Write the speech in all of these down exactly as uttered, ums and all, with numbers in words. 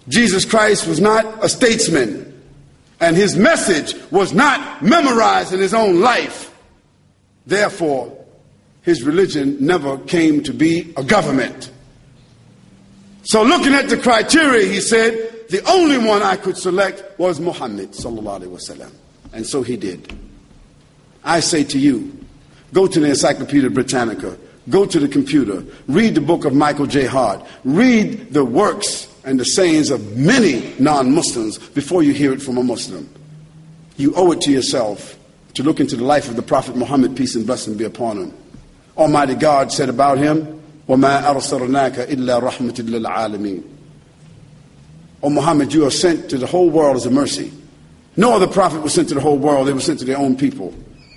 Jesus Christ was not a statesman, and his message was not memorized in his own life. Therefore, his religion never came to be a government. So looking at the criteria, he said, the only one I could select was Muhammad sallallahu alaihi wasallam. And so he did. I say to you, go to the Encyclopedia Britannica, go to the computer, read the book of Michael J. Hart, read the works and the sayings of many non-Muslims before you hear it from a Muslim. You owe it to yourself to look into the life of the Prophet Muhammad, peace and blessing be upon him. Almighty God said about him, وَمَا أَرْسَلْنَاكَ إِلَّا رَحْمَةً لِلْعَالَمِينَ. O Muhammad, you are sent to the whole world as a mercy. No other prophet was sent to the whole world. They were sent to their own people.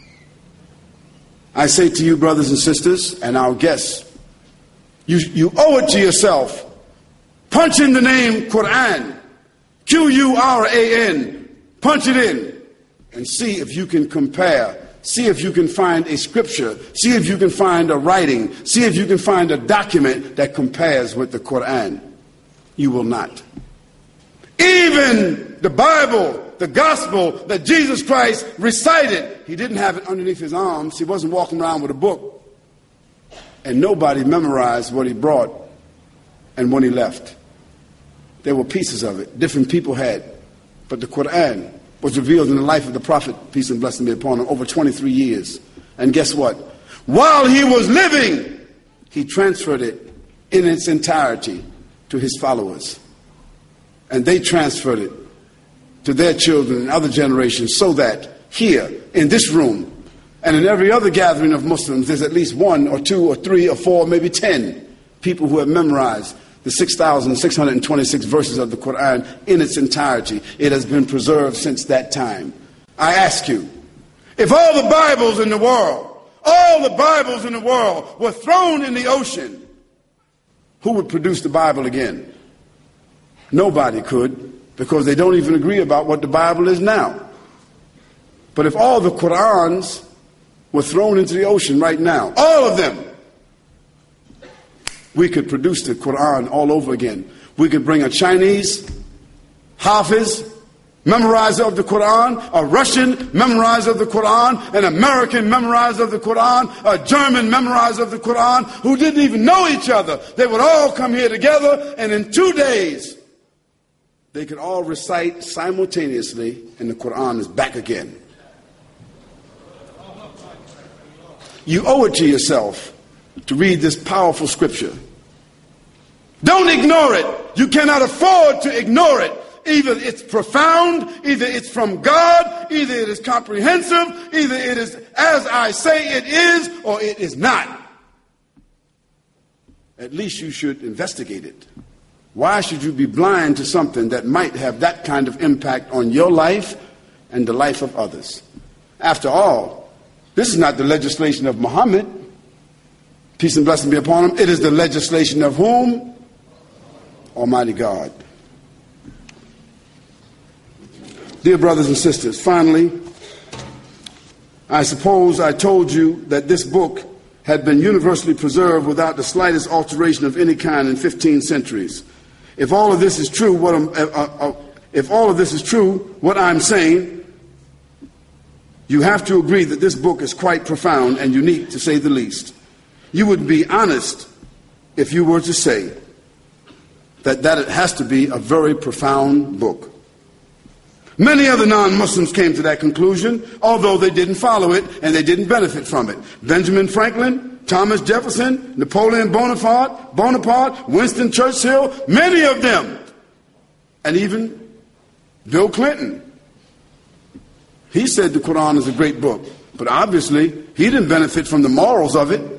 I say to you, brothers and sisters, and our guests, you, you owe it to yourself. Punch in the name Quran, Q U R A N, punch it in, and see if you can compare, see if you can find a scripture, see if you can find a writing, see if you can find a document that compares with the Quran. You will not. Even the Bible, the gospel that Jesus Christ recited, he didn't have it underneath his arms. He wasn't walking around with a book. And nobody memorized what he brought and when he left. There were pieces of it. Different people had. But the Quran was revealed in the life of the Prophet, peace and blessing be upon him, over twenty-three years. And guess what? While he was living, he transferred it in its entirety to his followers. And they transferred it to their children and other generations, so that here, in this room, and in every other gathering of Muslims, there's at least one or two or three or four, maybe ten people who have memorized the six thousand six hundred twenty-six verses of the Quran in its entirety. It has been preserved since that time. I ask you, if all the Bibles in the world, all the Bibles in the world were thrown in the ocean, who would produce the Bible again? Nobody could, because they don't even agree about what the Bible is now. But if all the Qurans were thrown into the ocean right now, all of them, we could produce the Quran all over again. We could bring a Chinese Hafiz, memorizer of the Quran, a Russian memorizer of the Quran, an American memorizer of the Quran, a German memorizer of the Quran, who didn't even know each other. They would all come here together, and in two days, they could all recite simultaneously, and the Quran is back again. You owe it to yourself to read this powerful scripture. Don't ignore it. You cannot afford to ignore it. Either it's profound, either it's from God, either it is comprehensive, either it is as I say it is, or it is not. At least you should investigate it. Why should you be blind to something that might have that kind of impact on your life and the life of others? After all, this is not the legislation of Muhammad, peace and blessing be upon him. It is the legislation of whom? Almighty God. Dear brothers and sisters, finally, I suppose I told you that this book had been universally preserved without the slightest alteration of any kind in fifteen centuries. If all of this is true, what I'm, uh, uh, if all of this is true, what I'm saying, you have to agree that this book is quite profound and unique, to say the least. You would be honest if you were to say that, that it has to be a very profound book. Many other non-Muslims came to that conclusion, although they didn't follow it and they didn't benefit from it. Benjamin Franklin, Thomas Jefferson, Napoleon Bonaparte, Bonaparte, Winston Churchill, many of them, and even Bill Clinton. He said the Quran is a great book, but obviously he didn't benefit from the morals of it.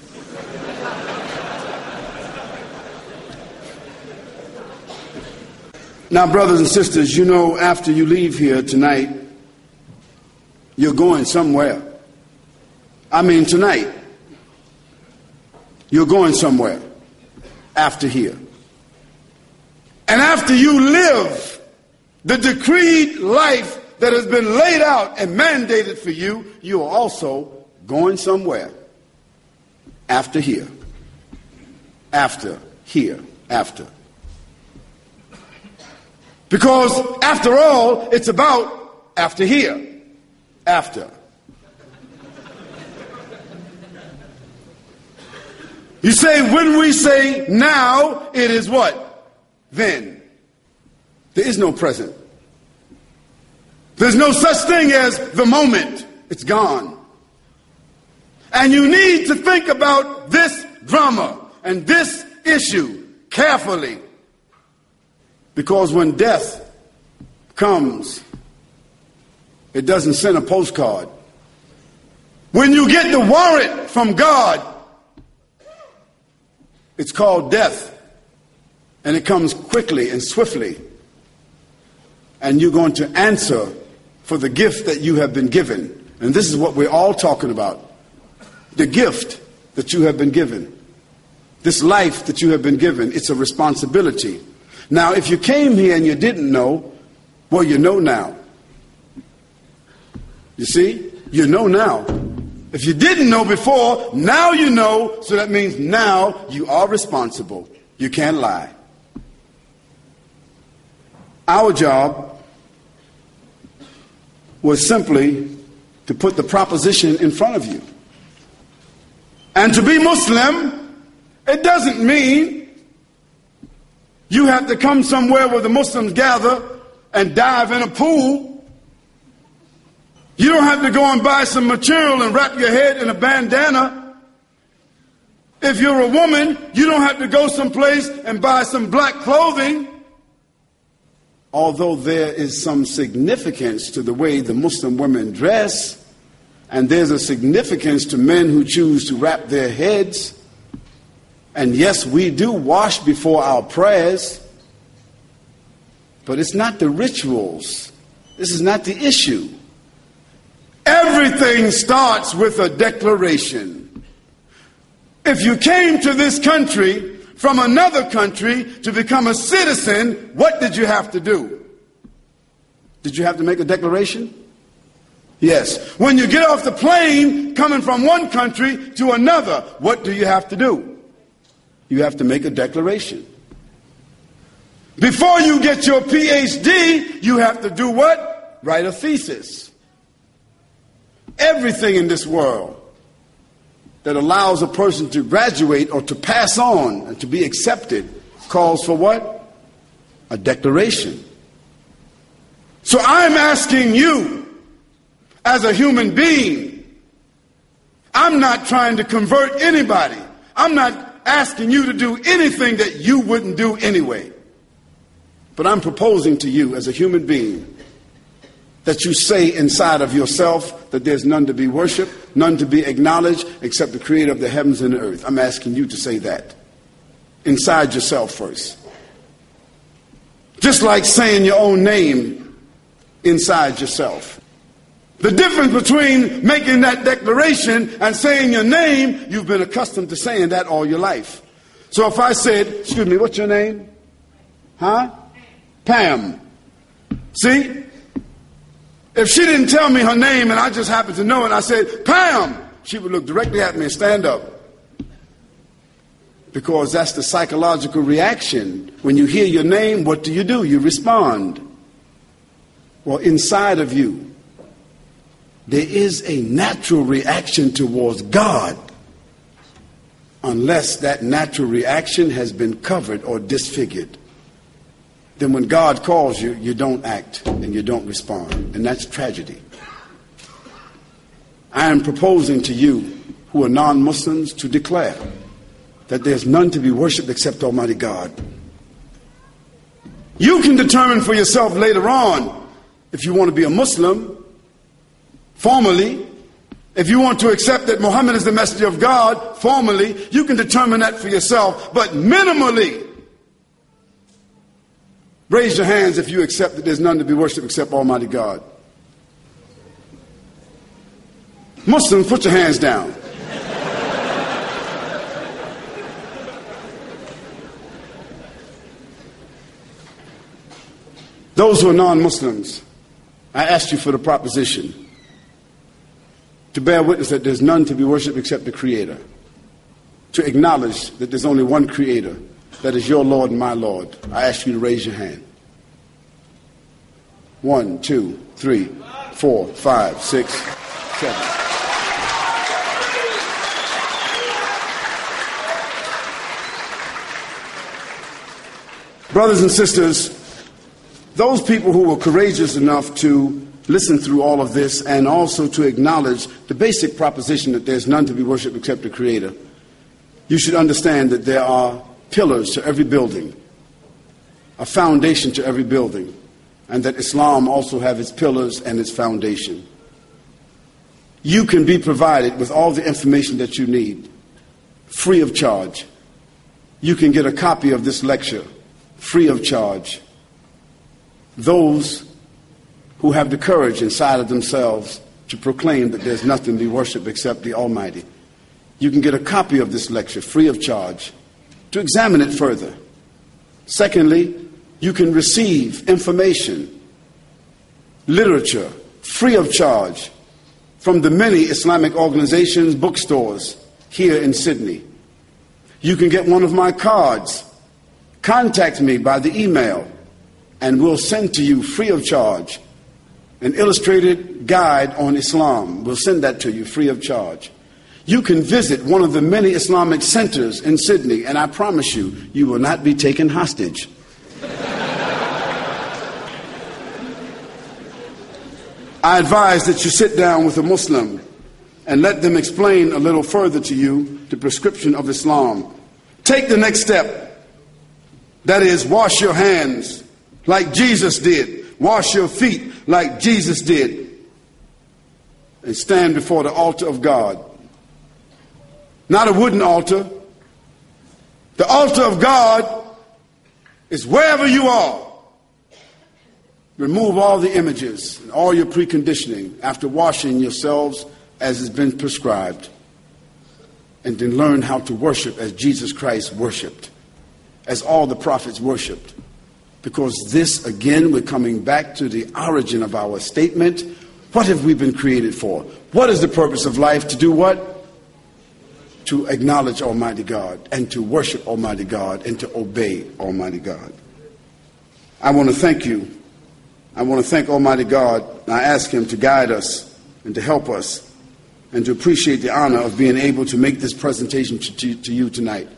Now, brothers and sisters, you know, after you leave here tonight, you're going somewhere. I mean, tonight, you're going somewhere after here. And after you live the decreed life that has been laid out and mandated for you, you are also going somewhere after here. After here. After. Because after all, it's about after here. After. You say, when we say now, it is what? Then. There is no present. There's no such thing as the moment. It's gone. And you need to think about this drama and this issue carefully. Because when death comes, it doesn't send a postcard. When you get the warrant from God, it's called death. And it comes quickly and swiftly. And you're going to answer for the gift that you have been given. And this is what we're all talking about. The gift that you have been given. This life that you have been given. It's a responsibility. Now, if you came here and you didn't know, well, you know now. You see? You know now. If you didn't know before, now you know, so that means now you are responsible. You can't lie. Our job was simply to put the proposition in front of you. And to be Muslim, it doesn't mean you have to come somewhere where the Muslims gather and dive in a pool. You don't have to go and buy some material and wrap your head in a bandana. If you're a woman, you don't have to go someplace and buy some black clothing. Although there is some significance to the way the Muslim women dress, and there's a significance to men who choose to wrap their heads. And yes, we do wash before our prayers, but it's not the rituals. This is not the issue. Everything starts with a declaration. If you came to this country from another country to become a citizen, what did you have to do? Did you have to make a declaration? Yes. When you get off the plane coming from one country to another, what do you have to do? You have to make a declaration. Before you get your P H D, you have to do what? Write a thesis. Everything in this world that allows a person to graduate or to pass on and to be accepted calls for what? A declaration. So I'm asking you, as a human being, I'm not trying to convert anybody. I'm not asking you to do anything that you wouldn't do anyway. But I'm proposing to you as a human being that you say inside of yourself that there's none to be worshiped, none to be acknowledged except the creator of the heavens and the earth. I'm asking you to say that inside yourself first. Just like saying your own name inside yourself. The difference between making that declaration and saying your name, you've been accustomed to saying that all your life. So if I said, excuse me, what's your name? Huh? Pam. See? If she didn't tell me her name and I just happened to know it and I said, Pam, she would look directly at me and stand up. Because that's the psychological reaction. When you hear your name, what do you do? You respond. Well, inside of you, there is a natural reaction towards God unless that natural reaction has been covered or disfigured. Then when God calls you, you don't act and you don't respond. And that's tragedy. I am proposing to you who are non-Muslims to declare that there's none to be worshipped except Almighty God. You can determine for yourself later on if you want to be a Muslim. Formally, if you want to accept that Muhammad is the messenger of God, formally, you can determine that for yourself. But minimally, raise your hands if you accept that there's none to be worshipped except Almighty God. Muslims, put your hands down. Those who are non-Muslims, I asked you for the proposition to bear witness that there's none to be worshipped except the Creator. To acknowledge that there's only one Creator, that is your Lord and my Lord. I ask you to raise your hand. One, two, three, four, five, six, seven. Brothers and sisters, those people who were courageous enough to listen through all of this and also to acknowledge the basic proposition that there's none to be worshipped except the Creator, you should understand that there are pillars to every building, a foundation to every building, and that Islam also has its pillars and its foundation. You can be provided with all the information that you need, free of charge. You can get a copy of this lecture, free of charge. Those who have the courage inside of themselves to proclaim that there's nothing to be worshipped except the Almighty. You can get a copy of this lecture free of charge to examine it further. Secondly, you can receive information, literature, free of charge from the many Islamic organizations, bookstores here in Sydney. You can get one of my cards. Contact me by the email, and we'll send to you free of charge an illustrated guide on Islam. We'll send that to you free of charge. You can visit one of the many Islamic centers in Sydney, and I promise you, you will not be taken hostage. I advise that you sit down with a Muslim and let them explain a little further to you the prescription of Islam. Take the next step. That is, wash your hands like Jesus did. Wash your feet like Jesus did. And stand before the altar of God. Not a wooden altar. The altar of God is wherever you are. Remove all the images and all your preconditioning after washing yourselves as has been prescribed. And then learn how to worship as Jesus Christ worshiped, as all the prophets worshiped. Because this, again, we're coming back to the origin of our statement. What have we been created for? What is the purpose of life? To do what? To acknowledge Almighty God and to worship Almighty God and to obey Almighty God. I want to thank you. I want to thank Almighty God. And I ask Him to guide us and to help us and to appreciate the honor of being able to make this presentation to, to, to you tonight.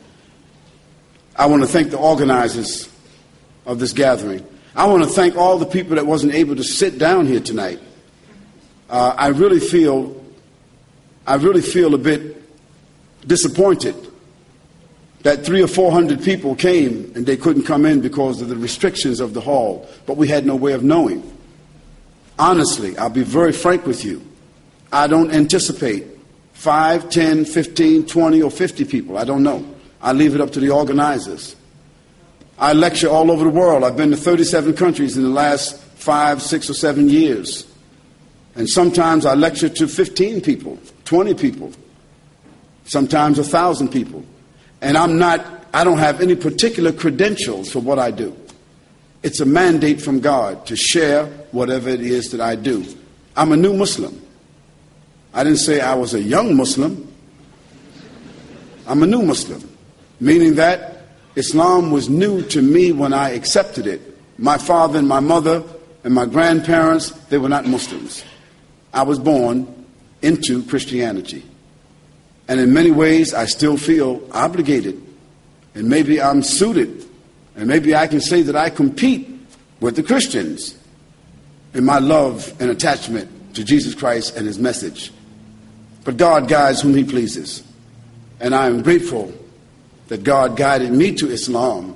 I want to thank the organizers of this gathering. I want to thank all the people that wasn't able to sit down here tonight. Uh, I really feel, I really feel a bit disappointed that three or four hundred people came and they couldn't come in because of the restrictions of the hall, but we had no way of knowing. Honestly, I'll be very frank with you. I don't anticipate five, ten, fifteen, twenty, or fifty people. I don't know. I leave it up to the organizers. I lecture all over the world. I've been to thirty-seven countries in the last five, six, or seven years. And sometimes I lecture to fifteen people, twenty people, sometimes a thousand people. And I'm not, I don't have any particular credentials for what I do. It's a mandate from God to share whatever it is that I do. I'm a new Muslim. I didn't say I was a young Muslim. I'm a new Muslim, meaning that Islam was new to me when I accepted it. My father and my mother and my grandparents, they were not Muslims. I was born into Christianity. And in many ways, I still feel obligated. And maybe I'm suited. And maybe I can say that I compete with the Christians in my love and attachment to Jesus Christ and His message. But God guides whom He pleases. And I am grateful that God guided me to Islam.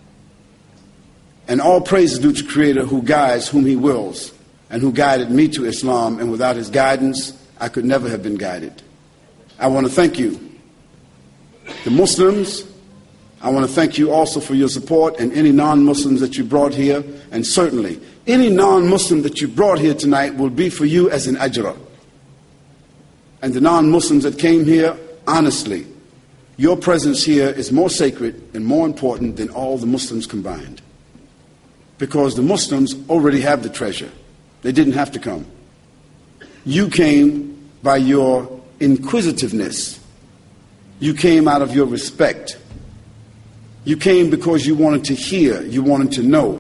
And all praise is due to Creator who guides whom He wills and who guided me to Islam. And without His guidance, I could never have been guided. I want to thank you, the Muslims. I want to thank you also for your support and any non-Muslims that you brought here. And certainly, any non-Muslim that you brought here tonight will be for you as an ajra. And the non-Muslims that came here, honestly, your presence here is more sacred and more important than all the Muslims combined. Because the Muslims already have the treasure. They didn't have to come. You came by your inquisitiveness. You came out of your respect. You came because you wanted to hear, you wanted to know.